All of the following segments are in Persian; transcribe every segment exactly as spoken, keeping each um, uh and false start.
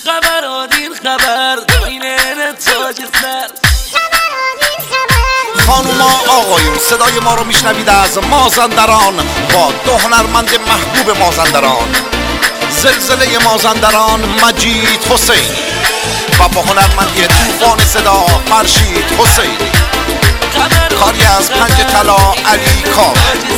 خبر آدین خبر داینه تاج سر. خانوما آقایون صدای ما رو میشنوید از مازندران با دو هنرمند محبوب مازندران، زلزله مازندران مجید حسین و با هنرمندی طوفان صدا فرشید حسین، کاری از پنج طلا علی کاوه.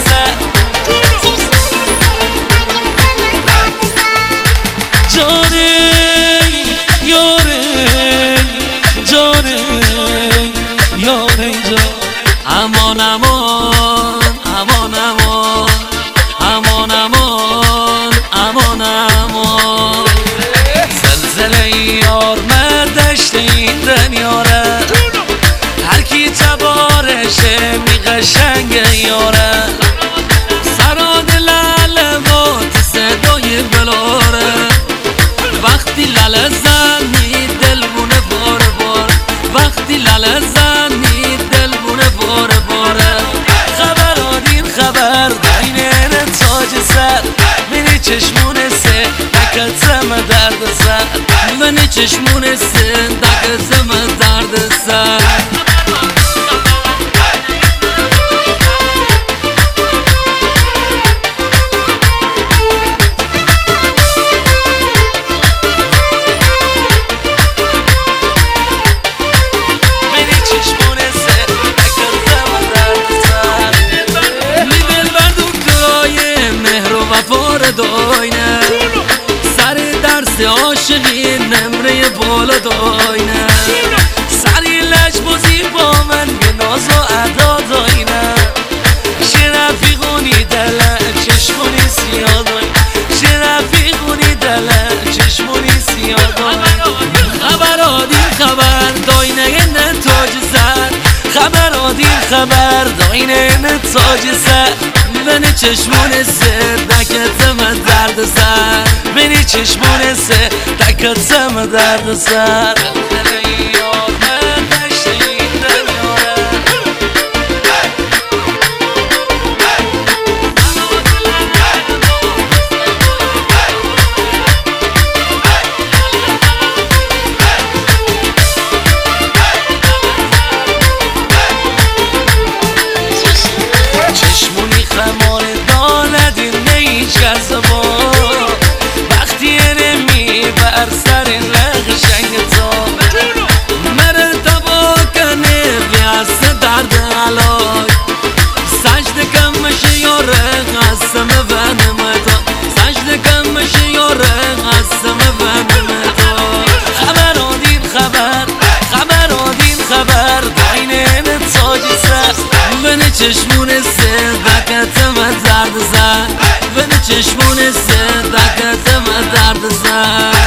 جانه یاره جانه یاره جان، امان امان امان امان امان امان امان امان. زلزله یار مردشت این دنیاره، هر کی تبارشه می قشنگه یاره. سراد لالوات صدای بلاره، وقتی لال زنی دلبونه بار بار، وقتی لال زنی دلبونه بار باره. خبر آدین خبر داینه تاج سر، منی چشمون سه دکتم درد سر، منی چشمون سه دکتم درد سر. داینه سر درس عاشقی نمره بالا داینه، سری لج بازی با من به ناز و ادا داینه. شرفیقونی دل چشمونی سیاه داینه، شرفیقونی دل چشمونی سیاه داینه. خبر آدین خبر داینه نه تاج سر، خبر آدین خبر داینه نه تاج سر. بنی چشمون سه دکتم درد سر، بنی چشمون سه دکتم درد سر. وقتی نمی بر سر لغشنگ تا مره تبا کنه بیاست درد علاج. سجد کمش یاره قسم ونم تا، سجد کمش یاره قسم ونم تا. خبر آدین خبر خبر آدین خبر داینه تاج سر، بنی چشمون سه دکتم درد سر، بنی چشمون سه دکتم درد سر.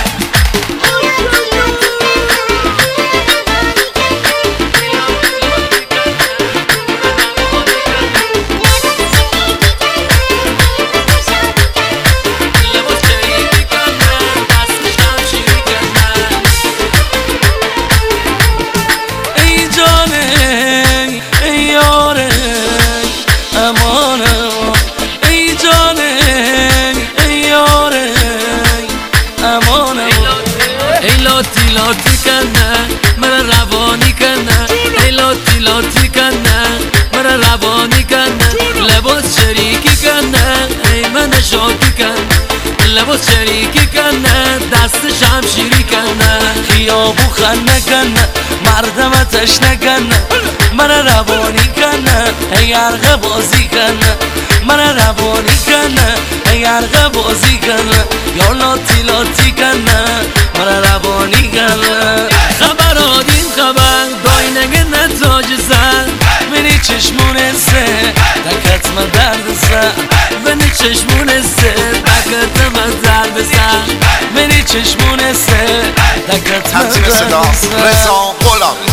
ای جانه ای یاره امان امان، ای جانه ای یاره امان امان. ای لاتی لاتی کنه مرا روانی کنه، ای لاتی لاتی کنه مرا روانی کنه. لباس شریکی کنه ای من شاکی کنه، لباس شریکی کنه دست شمشیری کنه. خیابو خنه کنه مردم تشنه کنه، من روانی کنه ای ارغ بازی کنه، من روانی کنه ای ارغ بازی کنه. یا لاتی لاتی کنه من روانی کنه. خبر آدین خبر داینه نه تاج سر، منی چشمون سه دکتم درد سر، منی چشمون سه دکتم درد سر، منی چشمون سه دکتم درد سر. رضا غلامی.